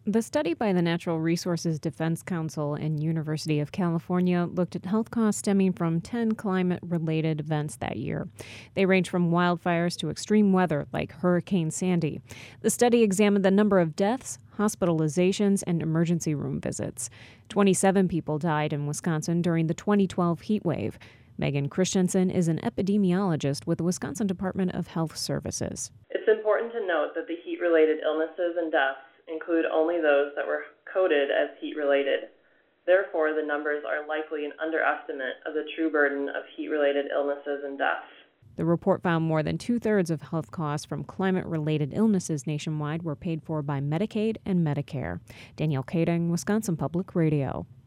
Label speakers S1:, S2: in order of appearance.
S1: The study by the Natural Resources Defense Council and University of California looked at health costs stemming from 10 climate related events that year. They range from wildfires to extreme weather like Hurricane Sandy. The study examined the number of deaths, hospitalizations, and emergency room visits. 27 people died in Wisconsin during the 2012 heat wave. Megan Christensen is an epidemiologist with the Wisconsin Department of Health Services.
S2: It's important to note that the heat-related illnesses and deaths include only those that were coded as heat-related. Therefore, the numbers are likely an underestimate of the true burden of heat-related illnesses and deaths.
S1: The report found more than two-thirds of health costs from climate-related illnesses nationwide were paid for by Medicaid and Medicare. Danielle Kading, Wisconsin Public Radio.